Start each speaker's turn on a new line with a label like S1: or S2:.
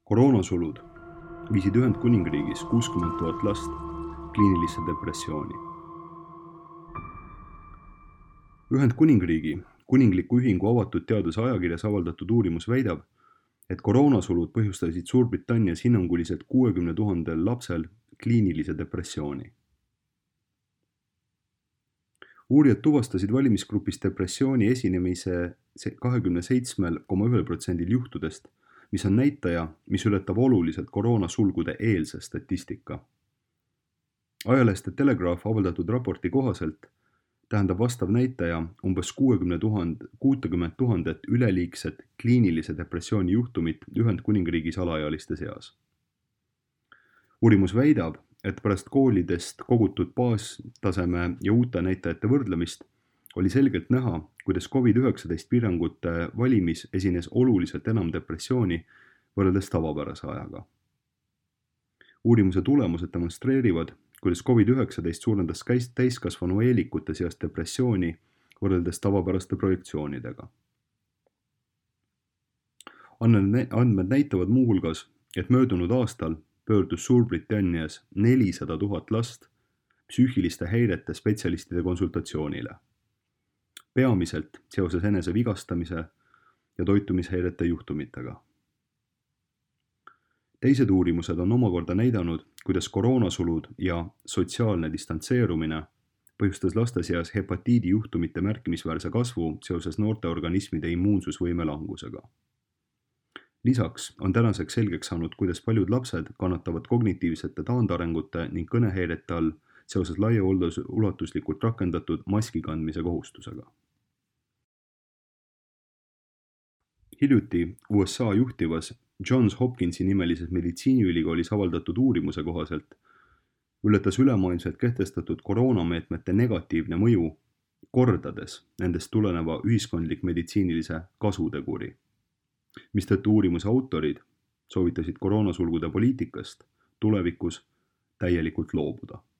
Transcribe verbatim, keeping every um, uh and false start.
S1: Koroonasulud viisid Ühendkuningriigis kuuskümmend tuhat last kliinilisse depressiooni. Ühendkuningriigi kuningliku ühingu avatud teaduse ajakirjas avaldatud uurimus väidab, et koroonasulud põhjustasid Suurbritannias hinnanguliselt kuuekümne tuhandel lapsel kliinilise depressiooni. Uurijad tuvastasid valimisgrupis depressiooni esinemise kahekümne seitsmel koma ühel protsendil juhtudest, mis on näitaja, mis ületab oluliselt koroonasulgude eelse statistika. Ajalehest The Telegraph avaldatud raporti kohaselt tähendab vastav näitaja umbes kuuskümmend tuhandet üleliigset kliinilise depressiooni juhtumit Ühendkuningriigis alaealiste seas. Uurimus väidab, et pärast koolidest kogutud baastaseme ja uute näitajate võrdlemist oli selgelt näha, kuidas covid üheksateist piirangute valimis esines oluliselt enam depressiooni võrreldes tavapärase ajaga. Uurimuse tulemused demonstreerivad, kuidas covid üheksateist suurendas täiskasvanu eelikute seas depressiooni võrreldes tavapäraste projektsioonidega. Andmed näitavad muuhulgas, et möödunud aastal pöördus Suurbritannias nelisada tuhat last psüühiliste häirete spetsialistide konsultatsioonile, peamiselt seoses enese vigastamise ja toitumishäirete juhtumitega. Teised uurimused on omakorda näidanud, kuidas koroonasulud ja sotsiaalne distantseerumine põhjustas laste seas hepatiidi juhtumite märkimisväärse kasvu seoses noorte organismide immuunsusvõime langusega. Lisaks on tänaseks selgeks saanud, kuidas paljud lapsed kannatavad kognitiivsete taandarengute ning kõnehäirete all seoses laiaulatuslikult rakendatud maski kandmise kohustusega. Hiljuti U S A juhtivas Johns Hopkinsi nimelises meditsiiniülikoolis avaldatud uurimuse kohaselt ületas ülemaailmselt kehtestatud koroonameetmete negatiivne mõju kordades nendest tuleneva ühiskondlik meditsiinilise kasuteguri, mistõttu uurimuse autorid soovitasid koroonasulgude poliitikast tulevikus täielikult loobuda.